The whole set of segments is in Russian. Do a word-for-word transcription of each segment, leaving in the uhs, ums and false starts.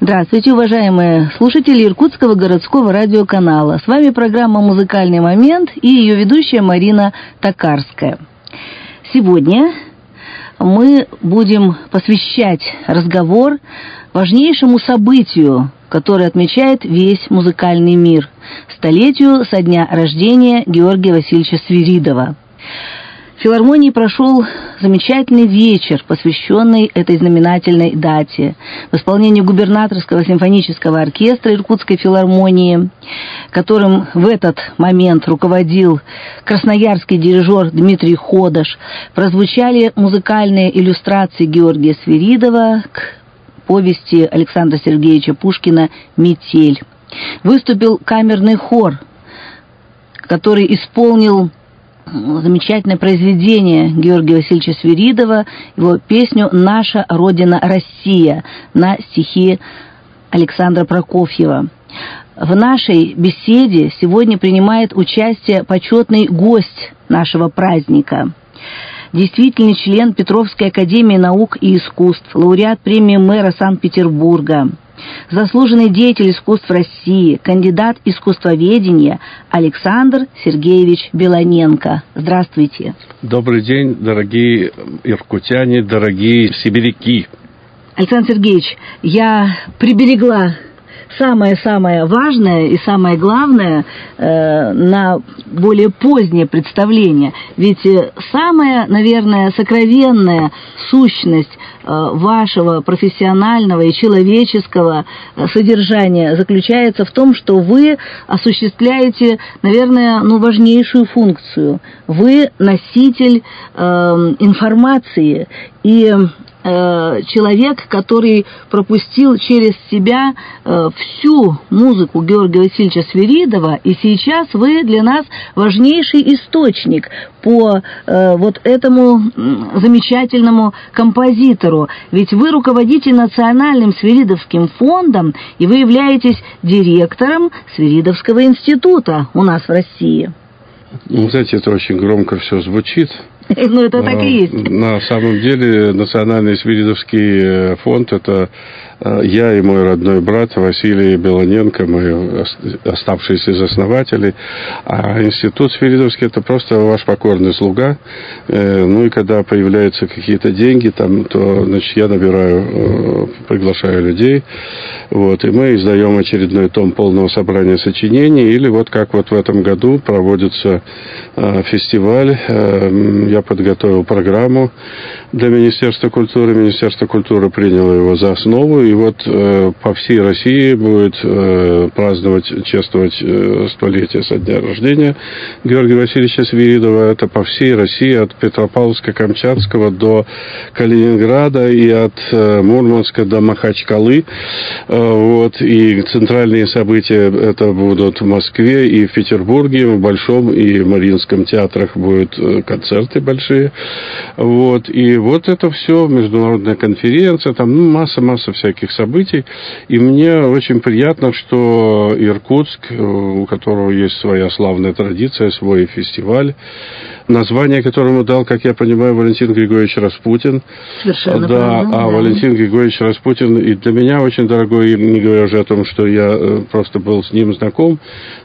Здравствуйте, уважаемые слушатели Иркутского городского радиоканала. С вами программа «Музыкальный момент» и ее ведущая Марина Токарская. Сегодня мы будем посвящать разговор важнейшему событию, которое отмечает весь музыкальный мир – столетию со дня рождения Георгия Васильевича Свиридова. В филармонии прошел замечательный вечер, посвященный этой знаменательной дате. В исполнении губернаторского симфонического оркестра Иркутской филармонии, которым в этот момент руководил красноярский дирижер Дмитрий Ходаш, прозвучали музыкальные иллюстрации Георгия Свиридова к повести Александра Сергеевича Пушкина «Метель». Выступил камерный хор, который исполнил замечательное произведение Георгия Васильевича Свиридова, его песню «Наша Родина Россия» на стихи Александра Прокофьева. В нашей беседе сегодня принимает участие почетный гость нашего праздника, действительный член Петровской академии наук и искусств, лауреат премии мэра Санкт-Петербурга, заслуженный деятель искусств России, кандидат искусствоведения Александр Сергеевич Белоненко. Здравствуйте. Добрый день, дорогие иркутяне, дорогие сибиряки. Александр Сергеевич, я приберегла самое-самое важное и самое главное э, на более позднее представление. Ведь самая, наверное, сокровенная сущность э, вашего профессионального и человеческого э, содержания заключается в том, что вы осуществляете, наверное, ну, важнейшую функцию. Вы носитель э, информации и человек, который пропустил через себя э, всю музыку Георгия Васильевича Свиридова, и сейчас вы для нас важнейший источник по э, вот этому замечательному композитору. Ведь вы руководите Национальным Свиридовским фондом, и вы являетесь директором Свиридовского института у нас в России. Ну, знаете, это очень громко все звучит. Ну, это так и есть. На самом деле, Национальный Свиридовский фонд – это я и мой родной брат Василий Белоненко, мы оставшиеся из основателей. А институт Свиридовский – это просто ваш покорный слуга. Ну, и когда появляются какие-то деньги, там, то, значит, я набираю, приглашаю людей. Вот, и мы издаем очередной том полного собрания сочинений. Или вот как вот в этом году проводится фестиваль. Я подготовил программу для Министерства культуры. Министерство культуры приняло его за основу. И вот э, по всей России будет э, праздновать, чествовать э, столетие со дня рождения Георгия Васильевича Свиридова. Это по всей России, от Петропавловска-Камчатского до Калининграда и от э, Мурманска до Махачкалы. Э, вот, и центральные события это будут в Москве и в Петербурге, в Большом и в Мариинском театрах будут э, концерты большие. Вот, и вот это все, международная конференция, там ну, масса-масса всяких событий. И мне очень приятно, что Иркутск, у которого есть своя славная традиция, свой фестиваль, название которому дал, как я понимаю, Валентин Григорьевич Распутин. Совершенно да, правильно. А да. Валентин Григорьевич Распутин и для меня очень дорогой, не говоря уже о том, что я просто был с ним знаком,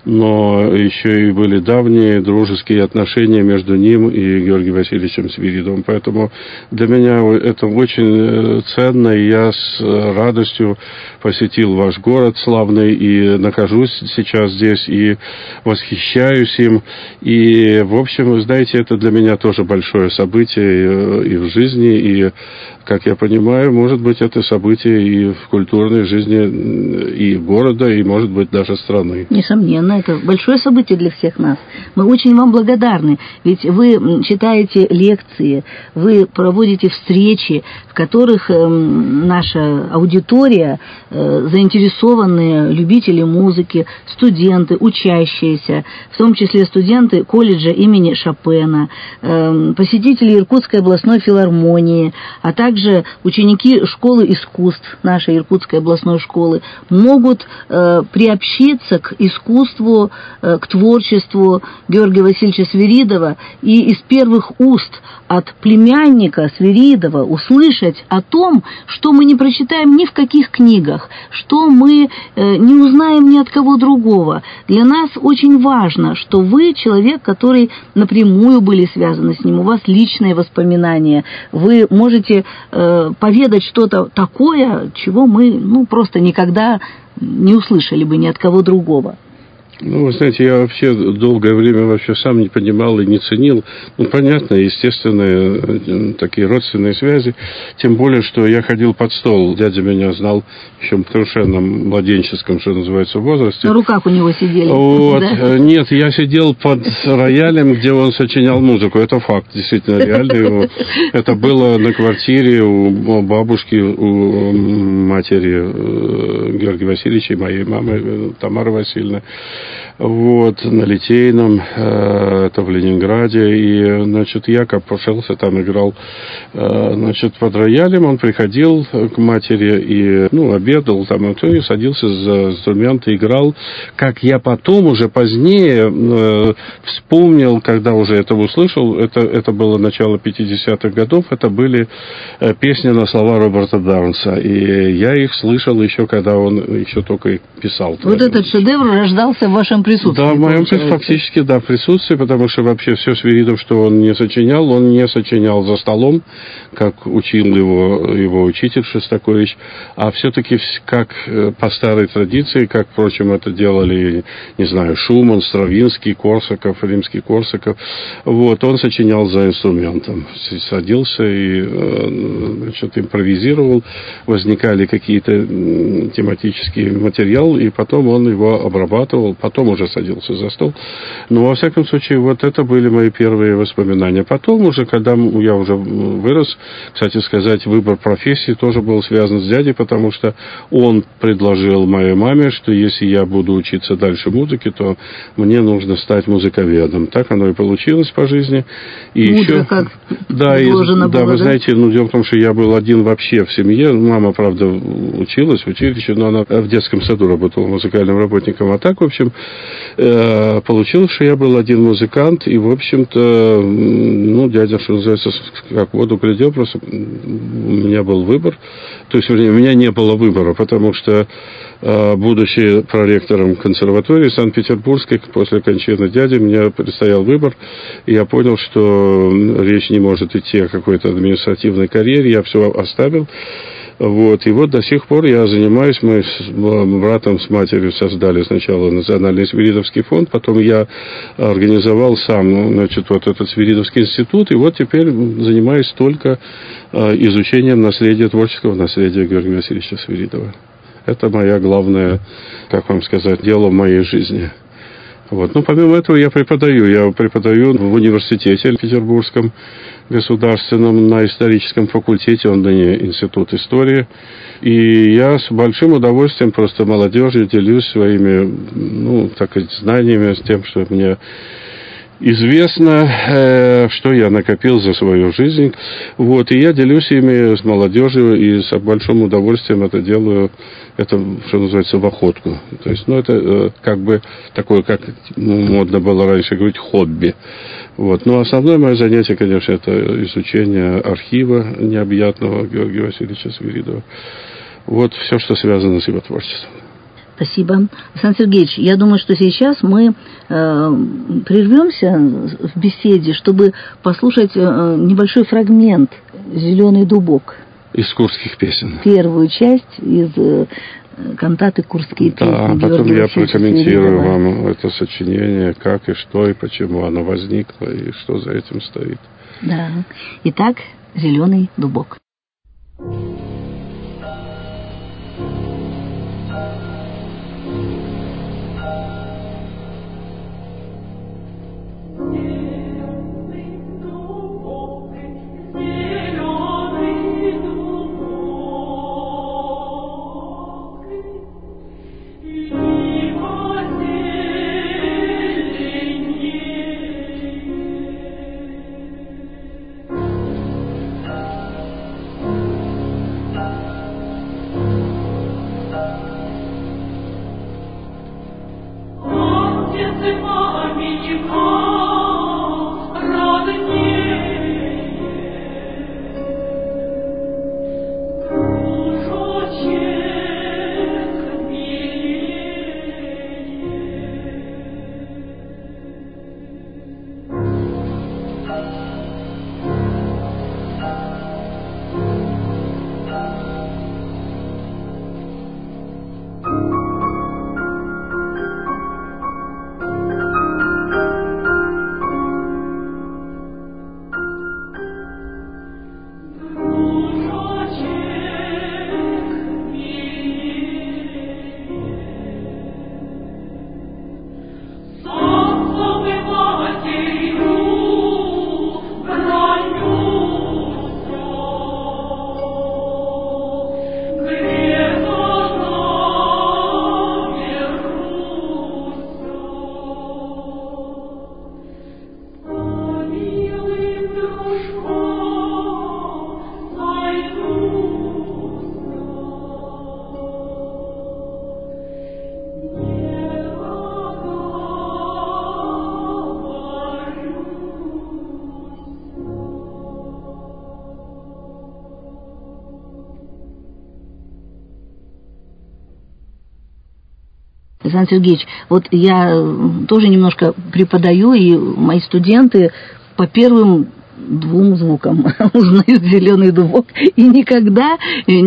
но еще и были давние дружеские отношения между ним и Георгием Васильевичем Свиридовым. Поэтому для меня это очень ценно, и я с радостью посетил ваш город славный и нахожусь сейчас здесь и восхищаюсь им. И, в общем, вы знаете, это для меня тоже большое событие и в жизни, и, как я понимаю, может быть, это событие и в культурной жизни и города, и, может быть, даже страны. Несомненно, это большое событие для всех нас. Мы очень вам благодарны, ведь вы читаете лекции, вы проводите встречи, в которых э, наша аудитория, э, заинтересованные любители музыки, студенты, учащиеся, в том числе студенты колледжа имени Шопена, э, посетители Иркутской областной филармонии, а также ученики школы искусств нашей Иркутской областной школы могут э, приобщиться к искусству, э, к творчеству Георгия Васильевича Свиридова и из первых уст от племянника Свиридова услышать о том, что мы не прочитаем ни в каких книгах, что мы э, не узнаем ни от кого другого. Для нас очень важно, что вы человек, который напрямую были связаны с ним, у вас личные воспоминания, вы можете э, поведать что-то такое, чего мы ну, просто никогда не услышали бы ни от кого другого. Ну, вы знаете, я вообще долгое время вообще сам не понимал и не ценил. Ну, понятно, естественные такие родственные связи. Тем более, что я ходил под стол. Дядя меня знал еще в совершенно младенческом, что называется, возрасте. На руках у него сидели. Вот. Да? Нет, я сидел под роялем, где он сочинял музыку. Это факт, действительно реальный. Это было на квартире у бабушки, у матери Георгия Васильевича и моей мамы Тамары Васильевны. Вот, на Литейном, это в Ленинграде, и, значит, я копошился, там играл, значит, под роялем, он приходил к матери и, ну, обедал там, и садился за инструменты, играл, как я потом, уже позднее, вспомнил, когда уже это услышал, это, это было начало пятидесятых годов, это были песни на слова Роберта Даунса, и я их слышал еще, когда он еще только их писал. Вот этот шедевр рождался в вашем присутствии. Да, в моем фактически, да, присутствии, потому что вообще все Свиридов, что он не сочинял, он не сочинял за столом, как учил его, его учитель Шостакович, а все-таки как по старой традиции, как, впрочем, это делали, не знаю, Шуман, Стравинский, Корсаков, Римский-Корсаков, вот, он сочинял за инструментом, садился и, значит, импровизировал, возникали какие-то тематические материалы, и потом он его обрабатывал, потом уже садился за стол. Но, во всяком случае, вот это были мои первые воспоминания. Потом уже, когда я уже вырос, кстати сказать, выбор профессии тоже был связан с дядей, потому что он предложил моей маме, что если я буду учиться дальше музыке, то мне нужно стать музыковедом. Так оно и получилось по жизни. И Мудро, еще, как да, и, было, да, вы да? знаете, ну, дело в том, что я был один вообще в семье. Мама, правда, училась в училище, но она в детском саду работала музыкальным работником. А так, в общем, получилось, что я был один музыкант, и, в общем-то, ну, дядя, что называется, как в воду глядел, просто у меня был выбор. То есть, вернее, у меня не было выбора, потому что, будучи проректором консерватории Санкт-Петербургской, после кончины дяди, мне предстоял выбор, и я понял, что речь не может идти о какой-то административной карьере, я все оставил. Вот. И вот до сих пор я занимаюсь, мы с братом, с матерью создали сначала Национальный Свиридовский фонд, потом я организовал сам, значит, вот этот Свиридовский институт, и вот теперь занимаюсь только изучением наследия, творческого наследия Георгия Васильевича Свиридова. Это моя главная, как вам сказать, дело в моей жизни. Вот. Ну, помимо этого я преподаю. Я преподаю в университете Петербургском государственном на историческом факультете, он ныне институт истории. И я с большим удовольствием просто молодежью делюсь своими, ну, так сказать, знаниями, с тем, что мне известно, э, что я накопил за свою жизнь. Вот, и я делюсь ими с молодежью, и с большим удовольствием это делаю, это, что называется, в охотку. То есть, ну, это э, как бы такое, как ну, модно было раньше говорить, хобби. Вот. Но основное мое занятие, конечно, это изучение архива необъятного Георгия Васильевича Свиридова. Вот все, что связано с его творчеством. Спасибо. Александр Сергеевич, я думаю, что сейчас мы э, прервемся в беседе, чтобы послушать э, небольшой фрагмент «Зеленый дубок». Из курских песен. Первую часть из э, кантаты «Курские песни». Да, потом Георгия я прокомментирую вам это сочинение, как и что, и почему оно возникло, и что за этим стоит. Да. Итак, «Зеленый дубок». Александр Сергеевич, вот я тоже немножко преподаю, и мои студенты по первым двум звукам узнают зеленый дубок, и никогда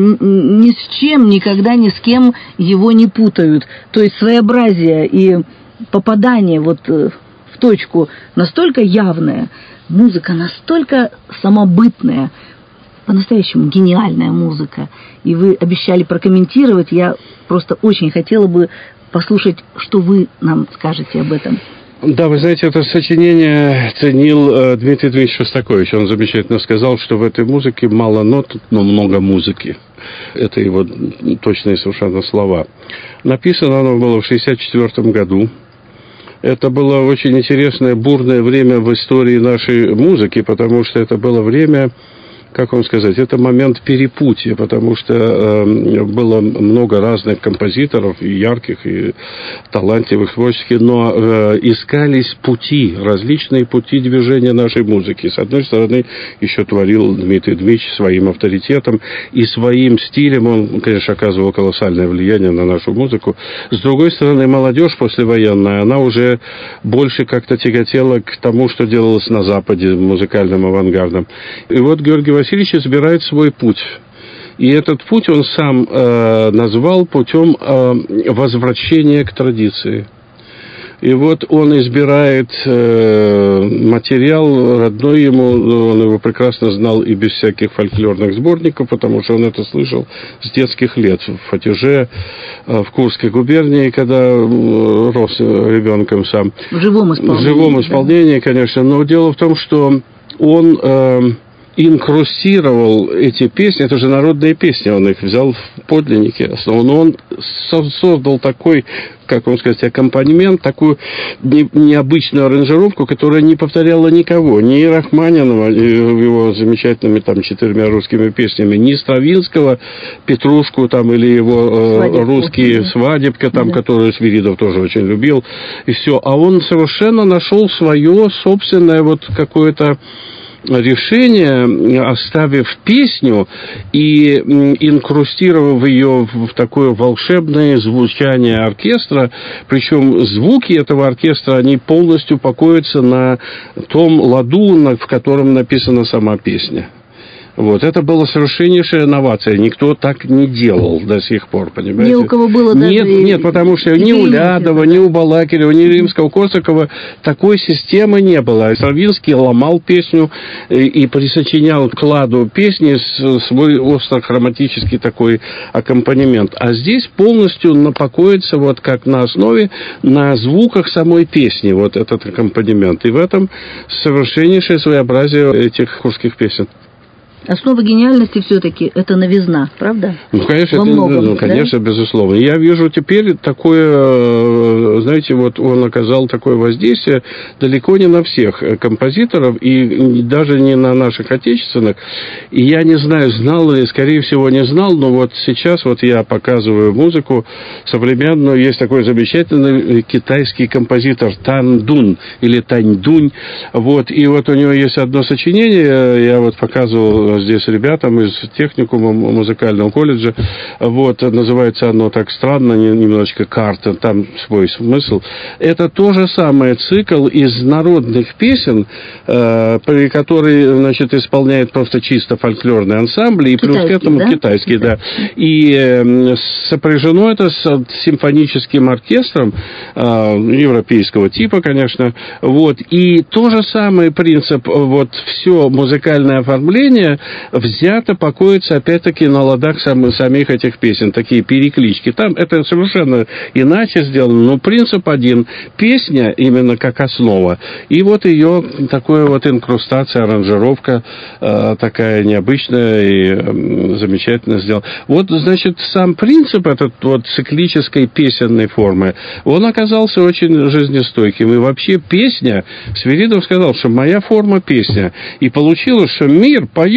ни с чем, никогда ни с кем его не путают. То есть своеобразие и попадание вот в точку настолько явное, музыка настолько самобытная, по-настоящему гениальная музыка. И вы обещали прокомментировать, я просто очень хотела бы послушать, что вы нам скажете об этом. Да, вы знаете, это сочинение ценил э, Дмитрий Дмитриевич Шостакович. Он замечательно сказал, что в этой музыке мало нот, но много музыки. Это его точные совершенно слова. Написано оно было в шестьдесят четвёртом году. Это было очень интересное, бурное время в истории нашей музыки, потому что это было время, как вам сказать, это момент перепутья, потому что э, было много разных композиторов, и ярких, и талантливых, творческих, но э, искались пути, различные пути движения нашей музыки. С одной стороны, еще творил Дмитрий Дмитриевич своим авторитетом, и своим стилем он, конечно, оказывал колоссальное влияние на нашу музыку. С другой стороны, молодежь послевоенная, она уже больше как-то тяготела к тому, что делалось на Западе, музыкальным авангардом. И вот Георгий Васильевич избирает свой путь. И этот путь он сам э, назвал путем э, возвращения к традиции. И вот он избирает э, материал родной ему, он его прекрасно знал и без всяких фольклорных сборников, потому что он это слышал с детских лет в Фатеже, э, в Курской губернии, когда э, рос ребенком сам. В живом исполнении. В живом исполнении, да? Конечно. Но дело в том, что он... Э, инкрустировал эти песни, это же народные песни, он их взял в подлиннике, но он создал такой, как вам сказать, аккомпанемент, такую необычную аранжировку, которая не повторяла никого, ни Рахманинова, его замечательными там четырьмя русскими песнями, ни Стравинского, Петрушку там, или его э, русские «Свадебка», там, да, которую Свиридов тоже очень любил, и все. А он совершенно нашел свое собственное вот какое-то решение, оставив песню и инкрустировав ее в такое волшебное звучание оркестра, причем звуки этого оркестра, они полностью покоятся на том ладу, в котором написана сама песня. Вот, это была совершеннейшая новация. Никто так не делал до сих пор, понимаете? Ни у кого было даже... Нет, нет, потому что ни у Лядова, ни у Балакирева, ни у Римского, Корсакова такой системы не было. Стравинский ломал песню и присочинял к ладу песни свой остро-хроматический такой аккомпанемент. А здесь полностью напокоится вот как на основе, на звуках самой песни вот этот аккомпанемент. И в этом совершеннейшее своеобразие этих курских песен. Основа гениальности все-таки это новизна, правда? Ну, конечно, Во это, многом, ну, конечно, да? безусловно. Я вижу теперь такое, знаете, вот он оказал такое воздействие далеко не на всех композиторов, и даже не на наших отечественных. И я не знаю, знал ли, скорее всего, не знал, но вот сейчас вот я показываю музыку современную. Есть такой замечательный китайский композитор Тан Дун, или Тань Дунь. Вот, и вот у него есть одно сочинение, я вот показывал здесь ребятам из техникума музыкального колледжа. Вот, называется оно так странно, немножечко «Карта», там свой смысл. Это то же самое цикл из народных песен, э, при которые, значит, исполняет просто чисто фольклорный ансамбль, и плюс к этому да? китайский, да. И э, сопряжено это с симфоническим оркестром э, европейского типа, конечно. Вот. И то же самый принцип, вот все музыкальное оформление взято, покоится опять-таки на ладах сам, самих этих песен, такие переклички. Там это совершенно иначе сделано, но принцип один. Песня именно как основа. И вот ее такая вот инкрустация, аранжировка э, такая необычная и э, замечательно сделана. Вот, значит, сам принцип этот вот циклической песенной формы, он оказался очень жизнестойким. И вообще песня, Свиридов сказал, что моя форма песня. И получилось, что мир поет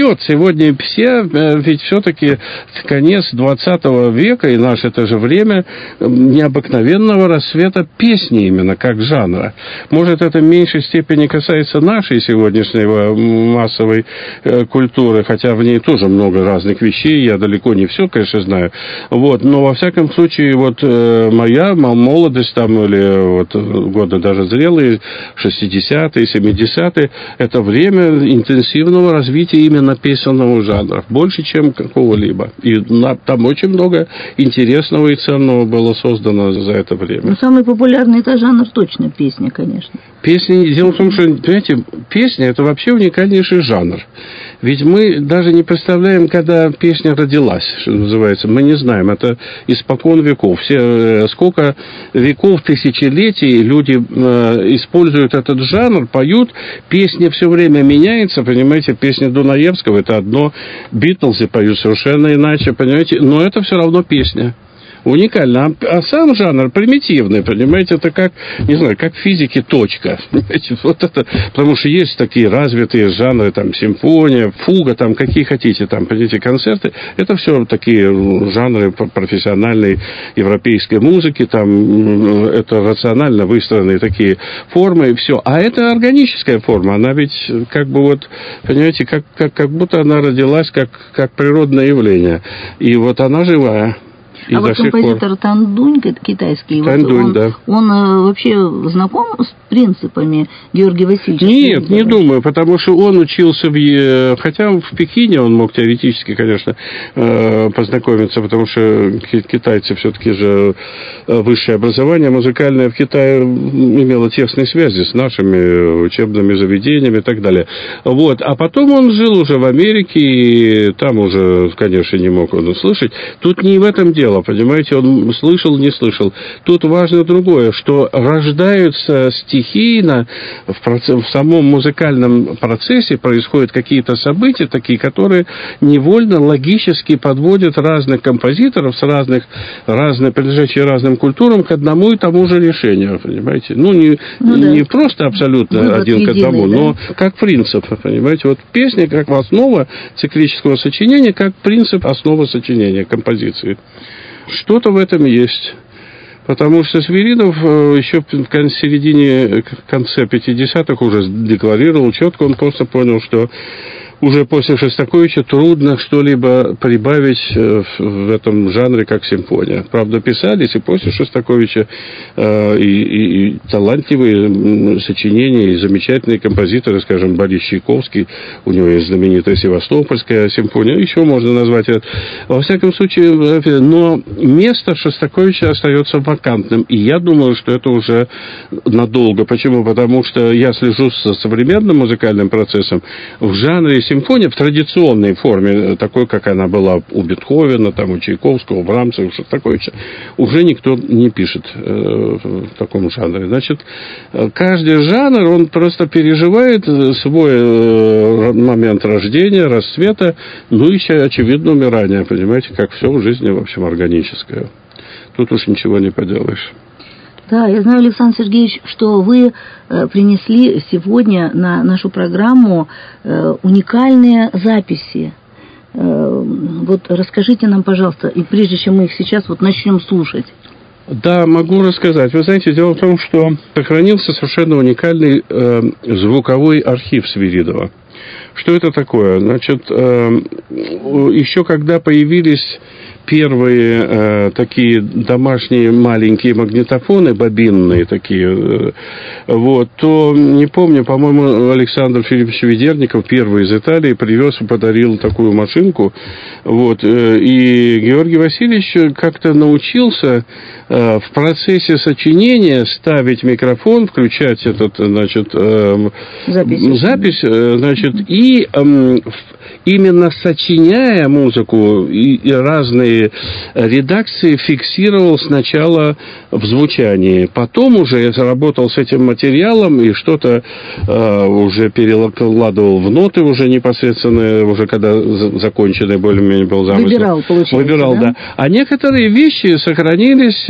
вперед. Сегодня все, ведь все-таки конец двадцатого века, и наше это же время необыкновенного расцвета песни именно как жанра. Может, это в меньшей степени касается нашей сегодняшней массовой культуры, хотя в ней тоже много разных вещей, я далеко не все, конечно, знаю. Вот, но во всяком случае, вот моя молодость там, или вот годы даже зрелые, шестидесятые, семидесятые, это время интенсивного развития именно песенного жанра, больше, чем какого-либо. И на, там очень много интересного и ценного было создано за это время. Ну, самый популярный это жанр точно песня, конечно. Песни, дело в том, что, понимаете, песня – это вообще уникальнейший жанр. Ведь мы даже не представляем, когда песня родилась, что называется. Мы не знаем, это испокон веков. Все, сколько веков, тысячелетий люди э, используют этот жанр, поют, песня все время меняется, понимаете, песня Дунаевского – это одно, Битлзы поют совершенно иначе, понимаете, но это все равно песня. Уникально. А, а сам жанр примитивный, понимаете, это как, не знаю, как в физике точка. Понимаете, вот это, потому что есть такие развитые жанры, там, симфония, фуга, там, какие хотите, там, понимаете, концерты. Это все такие жанры профессиональной европейской музыки, там, это рационально выстроенные такие формы, и все. А это органическая форма, она ведь, как бы вот, понимаете, как, как, как будто она родилась как, как природное явление. И вот она живая. И а вот композитор Тан Дунь, китайский, Тан-Дунь, он, да. он вообще знаком с принципами Георгия Васильевича? Нет, не думаю, потому что он учился в... Хотя в Пекине он мог теоретически, конечно, познакомиться, потому что китайцы все-таки же высшее образование музыкальное в Китае имело тесные связи с нашими учебными заведениями и так далее. Вот. А потом он жил уже в Америке, и там уже, конечно, не мог он услышать. Тут не в этом дело. Понимаете, он слышал, не слышал. Тут важно другое, что рождаются стихийно в, процесс, в самом музыкальном процессе происходят какие-то события, такие, которые невольно, логически подводят разных композиторов с разных, разных, принадлежащих разным культурам к одному и тому же решению, понимаете? Ну, не, ну, да. не просто абсолютно Вывод один единый, к одному, да? Но как принцип, понимаете? Вот песня как основа циклического сочинения, как принцип основа сочинения композиции. Что-то в этом есть. Потому что Свиридов еще в середине, конце пятидесятых уже декларировал четко, он просто понял, что уже после Шостаковича трудно что-либо прибавить в этом жанре, как симфония. Правда, писались и после Шостаковича э, и, и, и талантливые сочинения, и замечательные композиторы, скажем, Борис Чайковский, у него есть знаменитая Севастопольская симфония, еще можно назвать это. Во всяком случае, но место Шостаковича остается вакантным, и я думаю, что это уже надолго. Почему? Потому что я слежу за современным музыкальным процессом в жанре симфония в традиционной форме, такой, как она была у Бетховена, там, у Чайковского, у Брамса, у Шостаковича, уже никто не пишет э, в таком жанре. Значит, каждый жанр, он просто переживает свой э, момент рождения, расцвета, ну и, очевидно, умирания, понимаете, как все в жизни, в общем, органическое. Тут уж ничего не поделаешь. Да, я знаю, Александр Сергеевич, что вы э, принесли сегодня на нашу программу э, уникальные записи. Э, вот расскажите нам, пожалуйста, и прежде чем мы их сейчас вот начнем слушать. Да, могу рассказать. Вы знаете, дело в том, что сохранился совершенно уникальный э, звуковой архив Свиридова. Что это такое? Значит, э, еще когда появились первые э, такие домашние маленькие магнитофоны, бобинные такие, э, вот, то, не помню, по-моему, Александр Филиппович Ведерников, первый из Италии, привез и подарил такую машинку, вот, э, и Георгий Васильевич как-то научился э, в процессе сочинения ставить микрофон, включать этот, значит, э, запись, запись э, значит, и э, именно сочиняя музыку и, и разные редакции фиксировал сначала в звучании. Потом уже я работал с этим материалом и что-то э, уже перекладывал в ноты уже непосредственно, уже когда законченный более-менее был замысел. Выбирал, получается, Выбирал, да? да. А некоторые вещи сохранились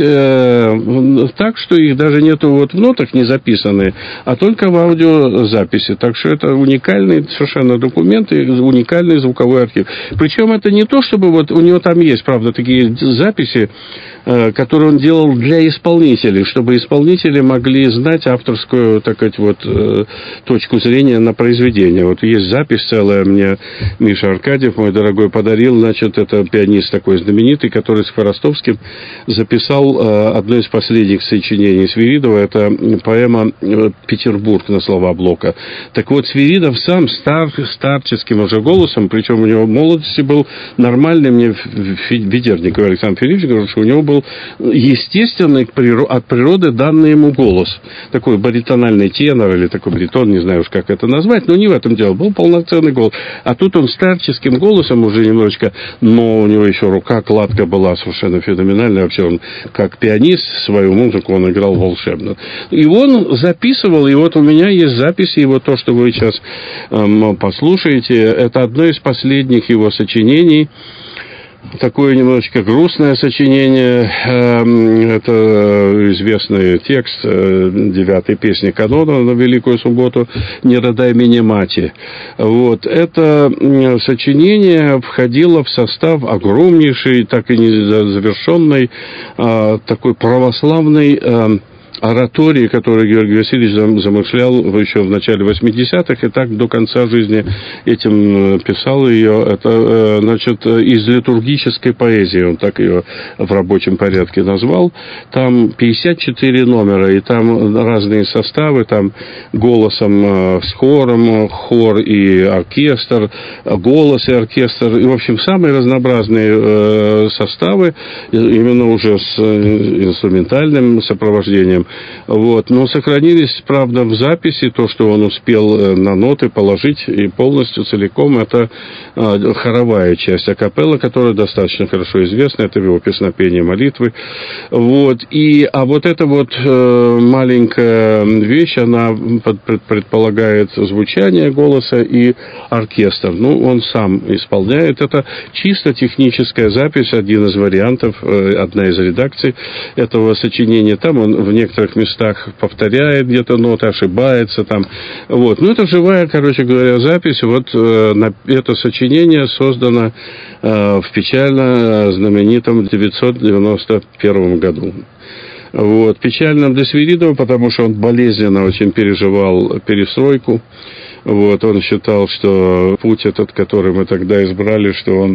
э, так, что их даже нету вот в нотах не записаны, а только в аудиозаписи. Так что это уникальный совершенно документ и уникальный специальный звуковой архив. Причем это не то, чтобы вот у него там есть, правда, такие записи, которые он делал для исполнителей, чтобы исполнители могли знать авторскую, так сказать, вот, точку зрения на произведение. Вот есть запись целая, мне Миша Аркадьев, мой дорогой, подарил, значит, это пианист такой знаменитый, который с Хворостовским записал одно из последних сочинений Свиридова, это поэма «Петербург» на слова Блока. Так вот, Свиридов сам стар, старческим уже голосом, причем у него в молодости был нормальный, мне Ведерников Александр Филиппович говорил, что у него был естественный от природы данный ему голос. Такой баритональный тенор или такой баритон, не знаю уж как это назвать, но не в этом дело. Был полноценный голос. А тут он старческим голосом уже немножечко, но у него еще рука, кладка была совершенно феноменальная. Вообще он как пианист свою музыку он играл волшебно. И он записывал, и вот у меня есть записи, и вот то, что вы сейчас эм, послушаете, это одно из последних его сочинений. Такое немножечко грустное сочинение. Это известный текст девятой песни канона на Великую Субботу «Не родай меня, мати». Вот. Это сочинение входило в состав огромнейшей, так и не завершенной, такой православной оратории, которую Георгий Васильевич замышлял еще в начале восьмидесятых, и так до конца жизни этим писал ее. Это, значит, из литургической поэзии, он так ее в рабочем порядке назвал. Там пятьдесят четыре номера, и там разные составы, там голосом с хором, хор и оркестр, голос и оркестр, и, в общем, самые разнообразные составы, именно уже с инструментальным сопровождением. Вот. Но сохранились, правда, в записи то, что он успел на ноты положить, и полностью целиком это а, хоровая часть акапелла, которая достаточно хорошо известна, это его песнопение молитвы. Вот. И, а вот эта вот э, маленькая вещь, она предполагает звучание голоса и оркестр. Ну, он сам исполняет. Это чисто техническая запись, один из вариантов, э, одна из редакций этого сочинения. Там он в некоторых местах повторяет где-то ноты, ошибается там. Вот. Ну, это живая, короче говоря, запись. Вот э, на, это сочинение создано э, в печально знаменитом девятьсот девяносто первом году. Вот. Печально для Свиридова, потому что он болезненно очень переживал перестройку. Вот. Он считал, что путь этот, который мы тогда избрали, что он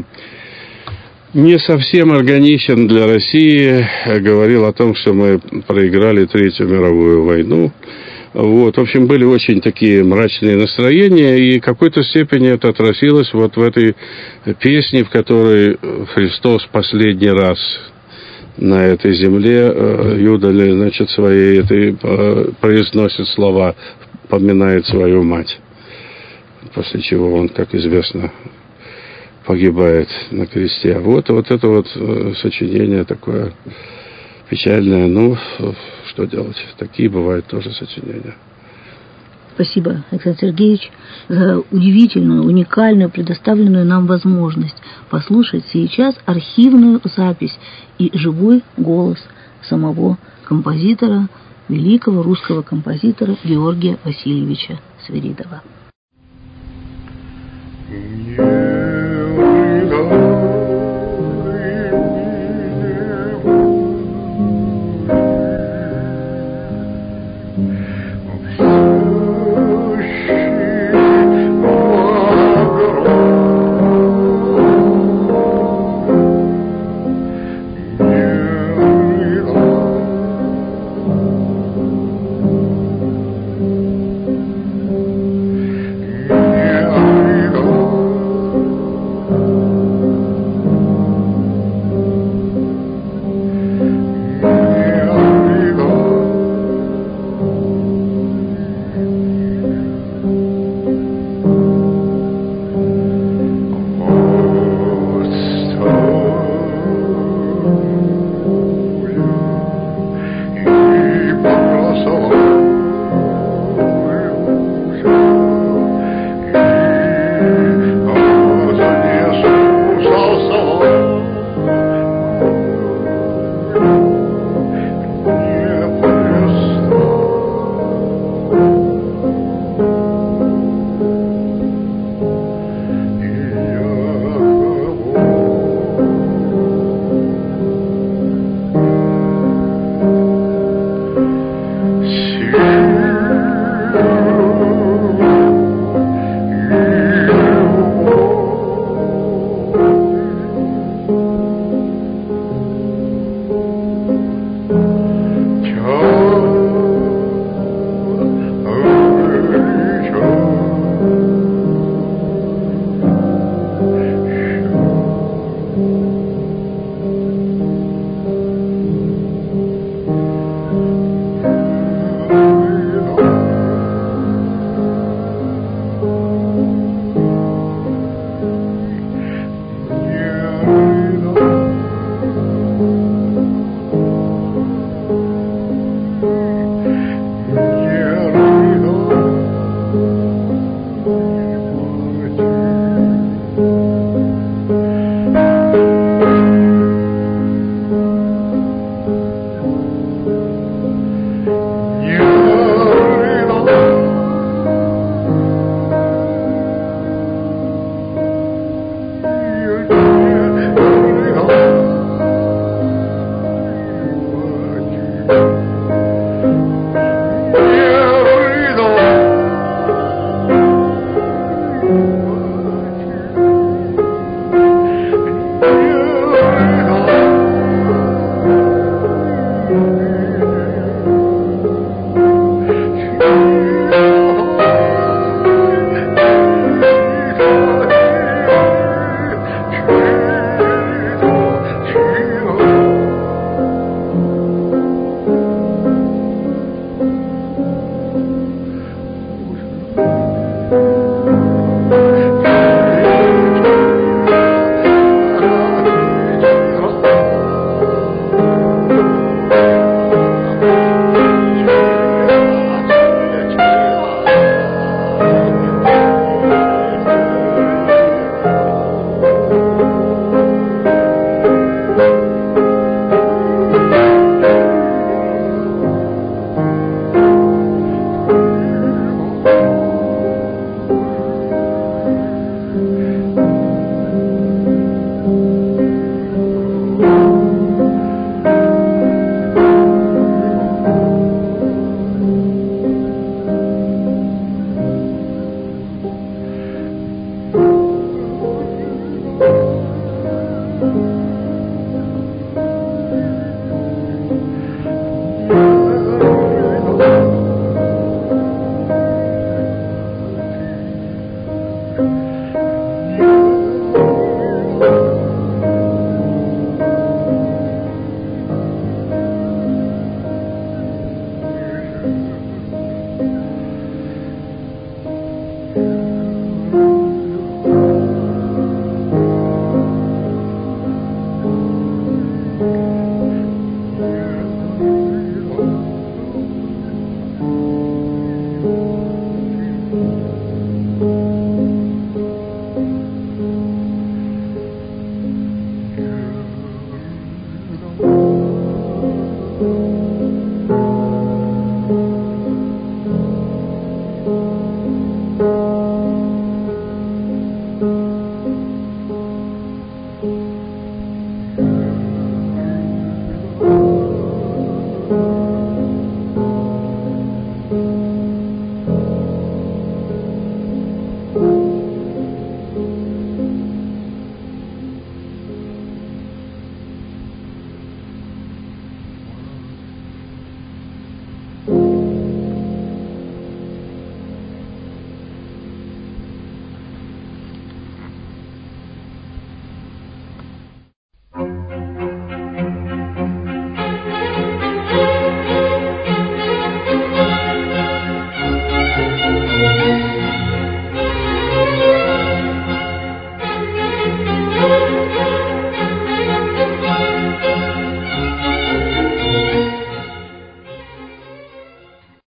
не совсем органичен для России, говорил о том, что мы проиграли Третью мировую войну. Вот, в общем, были очень такие мрачные настроения, и в какой-то степени это отразилось вот в этой песне, в которой Христос последний раз на этой земле юдоли, значит, своей этой произносит слова, поминает свою мать, после чего он, как известно, погибает на кресте. Вот, вот это вот сочинение такое печальное. Ну, что делать? Такие бывают тоже сочинения. Спасибо, Александр Сергеевич, за удивительную, уникальную, предоставленную нам возможность послушать сейчас архивную запись и живой голос самого композитора, великого русского композитора Георгия Васильевича Свиридова. Я